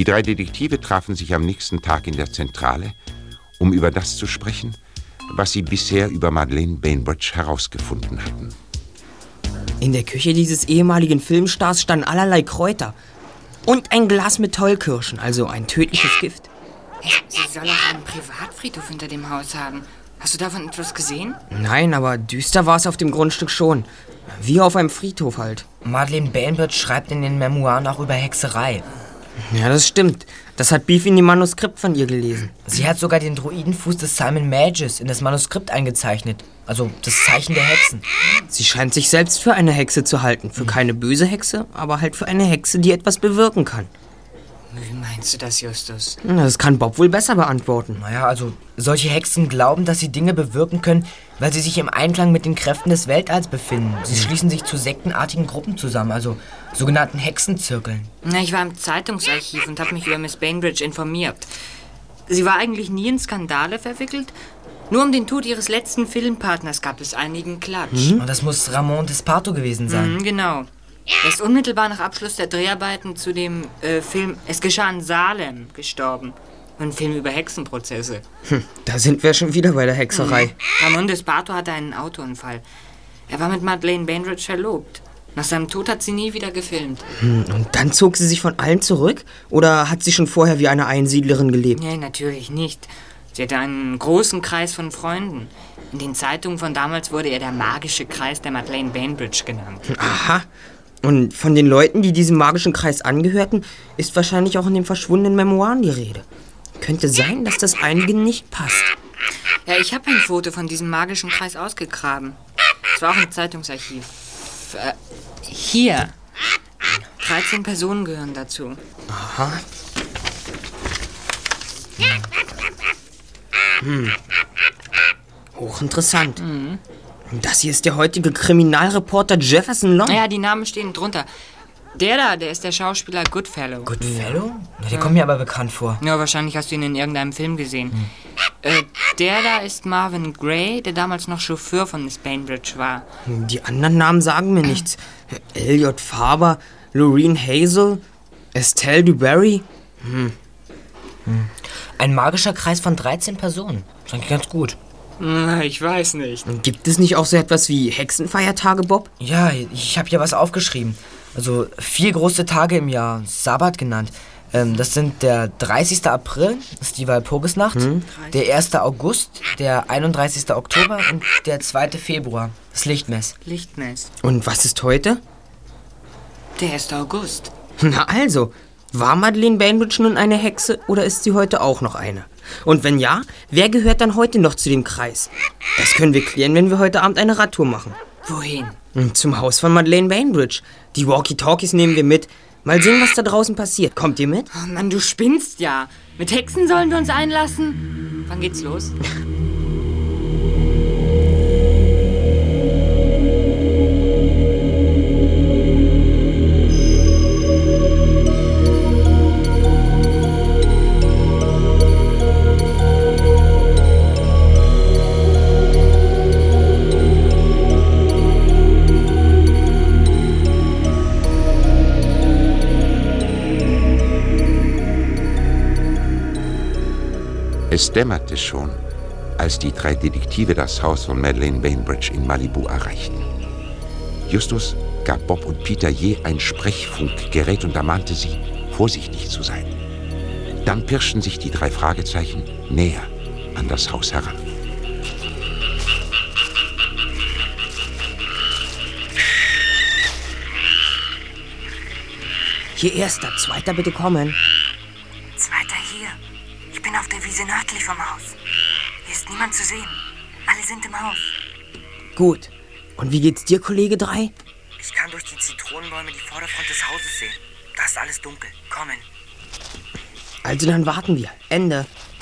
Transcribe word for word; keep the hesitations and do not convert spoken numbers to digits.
drei Detektive trafen sich am nächsten Tag in der Zentrale, um über das zu sprechen, was sie bisher über Madeleine Bainbridge herausgefunden hatten. In der Küche dieses ehemaligen Filmstars standen allerlei Kräuter. Und ein Glas mit Tollkirschen, also ein tödliches Gift. Sie soll auch einen Privatfriedhof hinter dem Haus haben. Hast du davon etwas gesehen? Nein, aber düster war es auf dem Grundstück schon. Wie auf einem Friedhof halt. Madeleine Bainbridge schreibt in den Memoiren auch über Hexerei. Ja, das stimmt. Das hat Beef in dem Manuskript von ihr gelesen. Sie hat sogar den Druidenfuß des Simon Magus in das Manuskript eingezeichnet. Also das Zeichen der Hexen. Sie scheint sich selbst für eine Hexe zu halten. Für keine böse Hexe, aber halt für eine Hexe, die etwas bewirken kann. Wie meinst du das, Justus? Das kann Bob wohl besser beantworten. Naja, also solche Hexen glauben, dass sie Dinge bewirken können, weil sie sich im Einklang mit den Kräften des Weltalls befinden. Sie schließen sich zu sektenartigen Gruppen zusammen, also sogenannten Hexenzirkeln. Na, ich war im Zeitungsarchiv und habe mich über Miss Bainbridge informiert. Sie war eigentlich nie in Skandale verwickelt. Nur um den Tod ihres letzten Filmpartners gab es einigen Klatsch. Mhm. Und das muss Ramon Desparto gewesen sein. Mhm, genau. Er ist unmittelbar nach Abschluss der Dreharbeiten zu dem äh, Film Es geschah in Salem gestorben. Ein Film über Hexenprozesse. Hm, da sind wir schon wieder bei der Hexerei. Mhm. Ramon Desparto hatte einen Autounfall. Er war mit Madeleine Bainbridge verlobt. Nach seinem Tod hat sie nie wieder gefilmt. Hm, und dann zog sie sich von allen zurück? Oder hat sie schon vorher wie eine Einsiedlerin gelebt? Nee, natürlich nicht. Sie hatte einen großen Kreis von Freunden. In den Zeitungen von damals wurde er der magische Kreis der Madeleine Bainbridge genannt. Aha. Und von den Leuten, die diesem magischen Kreis angehörten, ist wahrscheinlich auch in den verschwundenen Memoiren die Rede. Könnte sein, dass das einigen nicht passt. Ja, ich habe ein Foto von diesem magischen Kreis ausgegraben. Es war auch im Zeitungsarchiv. Äh, hier. dreizehn Personen gehören dazu. Aha. Hm. Hochinteressant. Mhm. Das hier ist der heutige Kriminalreporter Jefferson Long. Naja, die Namen stehen drunter. Der da, der ist der Schauspieler Goodfellow. Goodfellow? Ja, der kommt mir aber bekannt vor. Ja, wahrscheinlich hast du ihn in irgendeinem Film gesehen. Hm. Äh, der da ist Marvin Gray, der damals noch Chauffeur von Miss Bainbridge war. Die anderen Namen sagen mir nichts. Elliot Faber, Lorene Hazel, Estelle Dubarry. Hm. Hm. Ein magischer Kreis von dreizehn Personen. Das ist ganz gut. Na, ich weiß nicht. Gibt es nicht auch so etwas wie Hexenfeiertage, Bob? Ja, ich habe hier was aufgeschrieben. Also vier große Tage im Jahr, Sabbat genannt. Ähm, das sind der dreißigster April, das ist die Walpurgisnacht, hm. der erster August, der einunddreißigster Oktober und der zweite Februar, das Lichtmess. Lichtmess. Und was ist heute? Der erste August. Na also, war Madeleine Bainbridge nun eine Hexe oder ist sie heute auch noch eine? Und wenn ja, wer gehört dann heute noch zu dem Kreis? Das können wir klären, wenn wir heute Abend eine Radtour machen. Wohin? Zum Haus von Madeleine Bainbridge. Die Walkie-Talkies nehmen wir mit. Mal sehen, was da draußen passiert. Kommt ihr mit? Oh Mann, du spinnst ja. Mit Hexen sollen wir uns einlassen? Wann geht's los? Es dämmerte schon, als die drei Detektive das Haus von Madeleine Bainbridge in Malibu erreichten. Justus gab Bob und Peter je ein Sprechfunkgerät und ermahnte sie, vorsichtig zu sein. Dann pirschten sich die drei Fragezeichen näher an das Haus heran. Hier erster, zweiter bitte kommen. Zweiter hier. Ich bin auf der Wiese nördlich vom Haus. Hier ist niemand zu sehen. Alle sind im Haus. Gut. Und wie geht's dir, Kollege drei? Ich kann durch die Zitronenbäume die Vorderfront des Hauses sehen. Da ist alles dunkel. Kommen. Also dann warten wir. Ende.